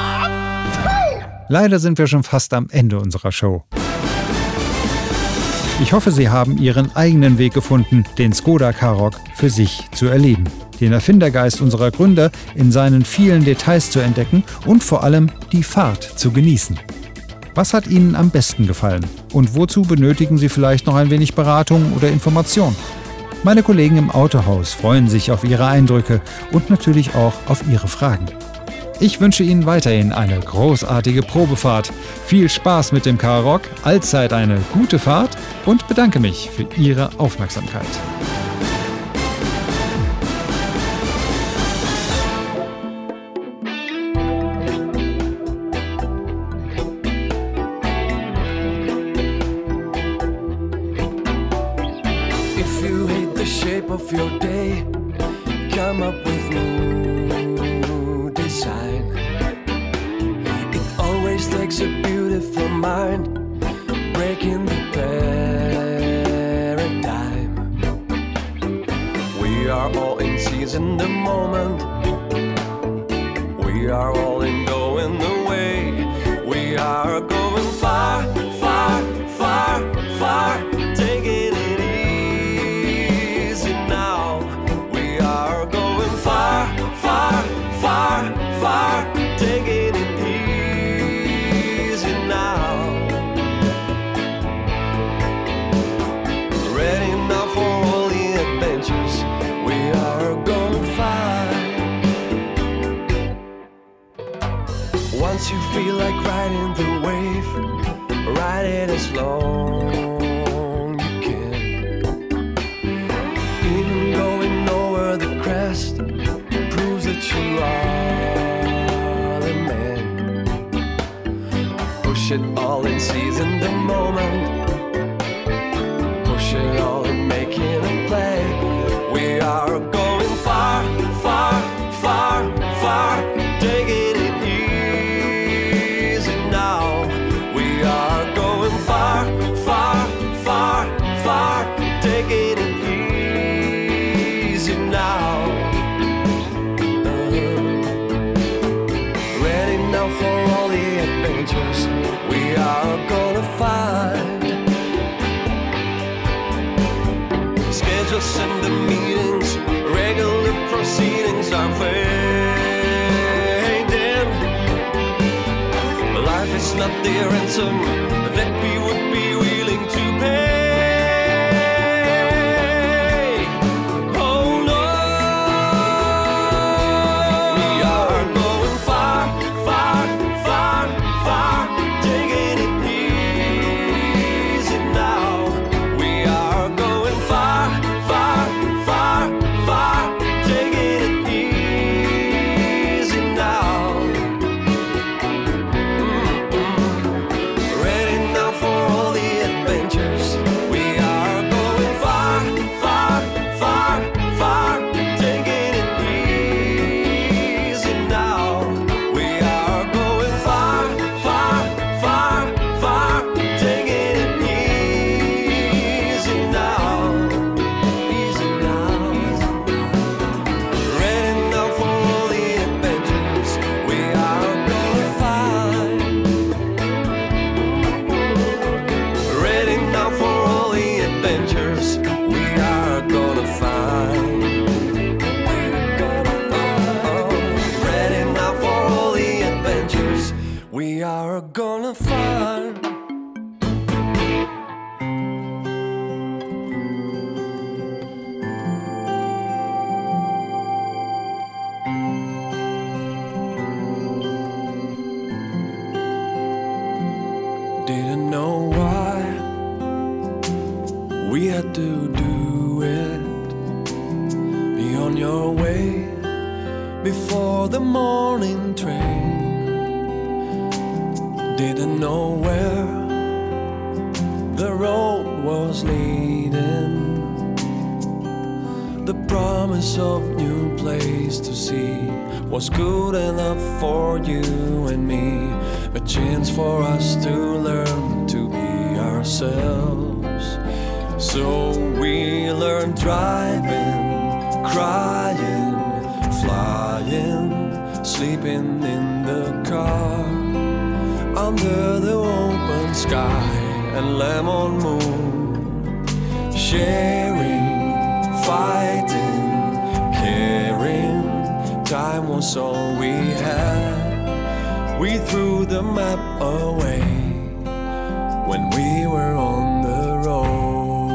Leider sind wir schon fast am Ende unserer Show. Ich hoffe, Sie haben Ihren eigenen Weg gefunden, den Skoda Karoq für sich zu erleben. Den Erfindergeist unserer Gründer in seinen vielen Details zu entdecken und vor allem die Fahrt zu genießen. Was hat Ihnen am besten gefallen? Und wozu benötigen Sie vielleicht noch ein wenig Beratung oder Information? Meine Kollegen im Autohaus freuen sich auf Ihre Eindrücke und natürlich auch auf Ihre Fragen. Ich wünsche Ihnen weiterhin eine großartige Probefahrt. Viel Spaß mit dem Karoq, allzeit eine gute Fahrt und bedanke mich für Ihre Aufmerksamkeit. If you hate the shape of your day, come up with new design. It always takes a beautiful mind, breaking the paradigm. We are all in season the moment. We are all in going the way. We are going far, far, far, far. Taking it easy now. We are going far, far, far, far. Taking it easy now. Ready now for all the adventures we are gonna find. Once you feel like riding the wave, ride it as long you can. Even going over the crest proves that you are the man. Push it all and seize in the moment. Push it all and make it a play. We are going far, far, far, far. Taking it easy now. We are going far, far, far, far. Taking it easy now. Ready now for all the adventures we are gonna find. Schedules and the meetings, regular proceedings are fading. Life is not the ransom that we would be willing to pay. Oh no, we are going far, far, far, far. Taking it easy now. We are going far, far, far, far. Taking it easy now. Ready now for all the adventures. We are going far, far, far, far. Taking it easy now. We are going far, far, far, far. Taking it easy now. Easy now. Ready now for all the adventures we are gonna find. Ready now for all the adventures we are gonna find. Ready now for all the adventures we are gonna find. Didn't know why we had to do it. Be on your way before the morning train. Didn't know where the road was leading. The promise of new place to see was good enough for you and me. A chance for us to learn to be ourselves. So we learned driving, crying, flying, sleeping in the car, under the open sky and lemon moon. sharing, fighting, caring. Time was all we had. We threw the map away when we were on the road.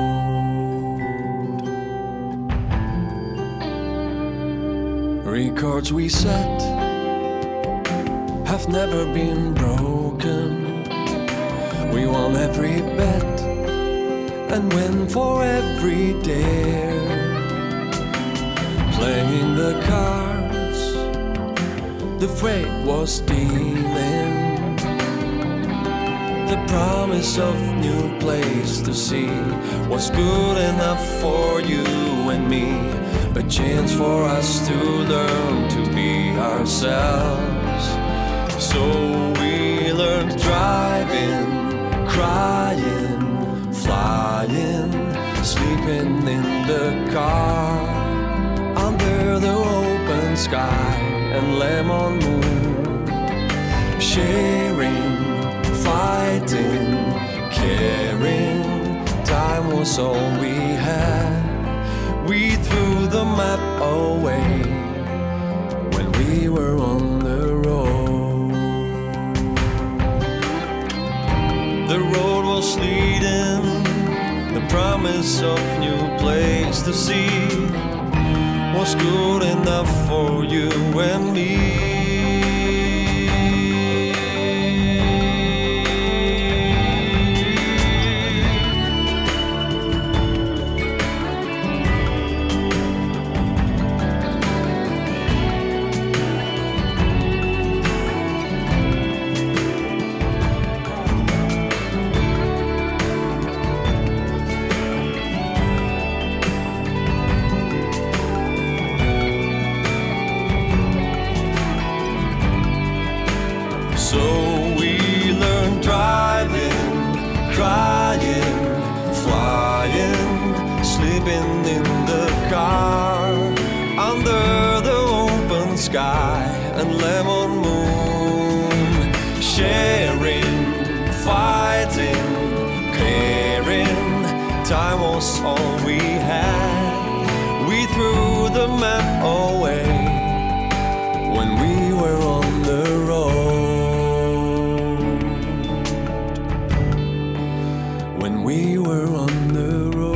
Records we set have never been broken. We won every bet and went for every dare. Playing the cards the fate was dealing. The promise of new place to see was good enough for you and me. A chance for us to learn to be ourselves. So we learned driving, crying, flying, sleeping in the car, under the open sky and lemon moon. Sharing, fighting, caring. Time was all we had. We threw the map away when we were on the road. The road was leading, the promise of new place to see was good enough for you and me. Sky and lemon moon. Sharing, fighting, caring. Time was all we had. We threw the map away when we were on the road. When we were on the road.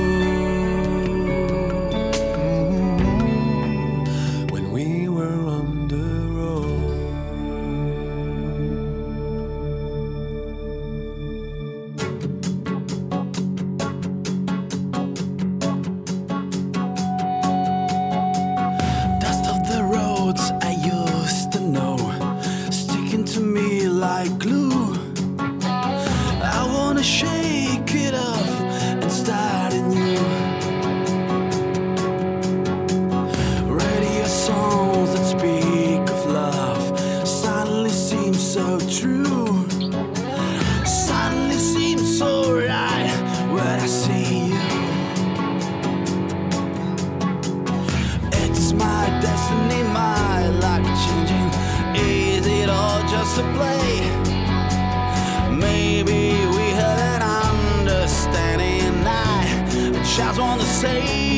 Just want to say,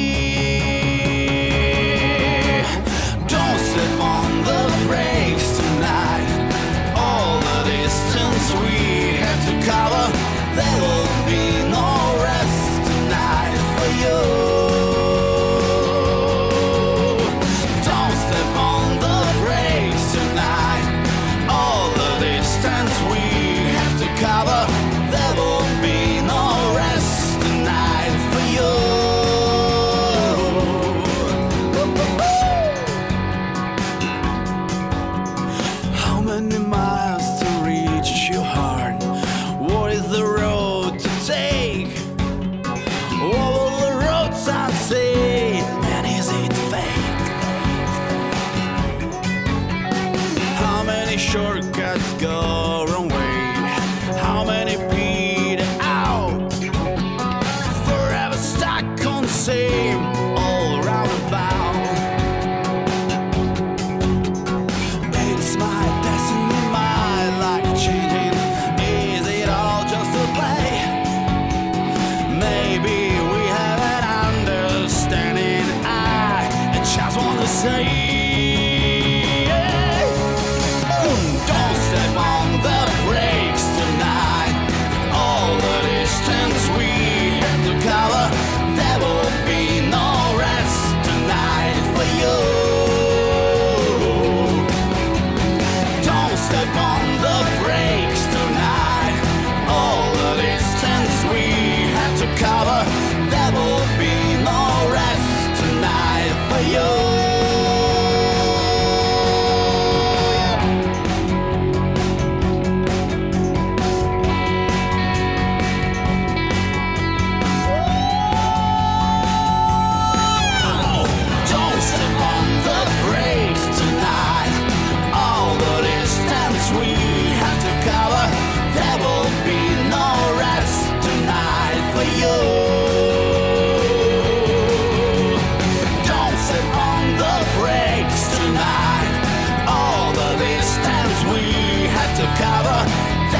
don't step on the brakes tonight. All the distance we have to cover, there will be no rest tonight for you. Don't step on the brakes tonight. All the distance we have to cover, there will be no rest tonight for you. How many miles to reach your heart? What is the road to take? What will the roadside say? And is it fake? How many shortcuts go wrong way? How many peter out? Forever stuck on the same all roundabout. It's my destiny, my life changing. Is it all just a play? Maybe we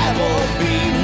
never be